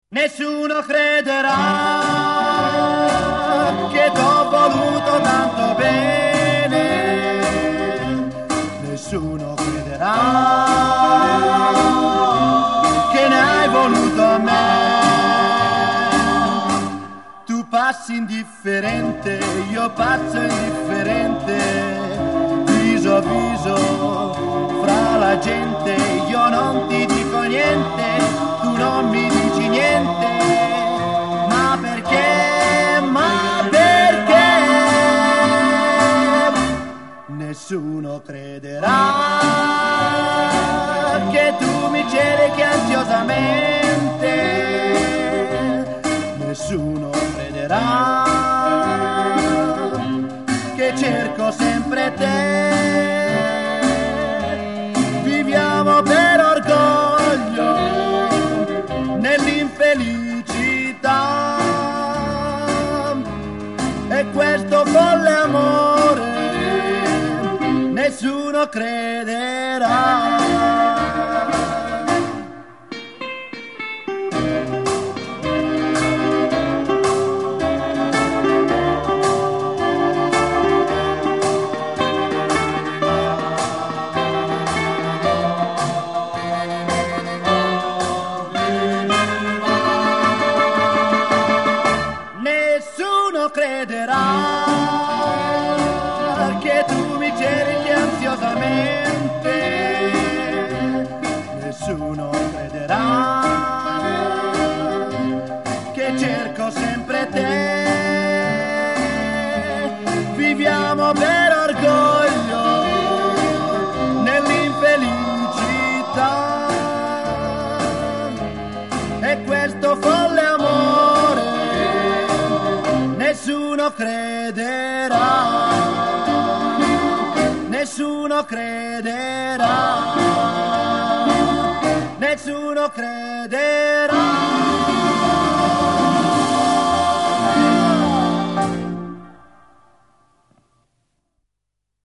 Nessuno crederà che t'ho voluto tanto bene, nessuno crederà che ne hai voluto a me. Tu passi indifferente, io passo indifferente, viso a viso fra la gente, io non ti dico niente, tu non mi dici niente, ma perché, ma perché? Nessuno crederà che tu mi cerchi ansiosamente, nessuno crederà che cerco sempre te. Viviamo per orgoglio nell'infelicità, e questo folle amore nessuno crederà. Nessuno crederà che tu mi cerchi ansiosamente, nessuno crederà che cerco sempre te. Viviamo per orgoglio nell'infelicità, e questo folle amore nessuno crederà, nessuno crederà, nessuno crederà.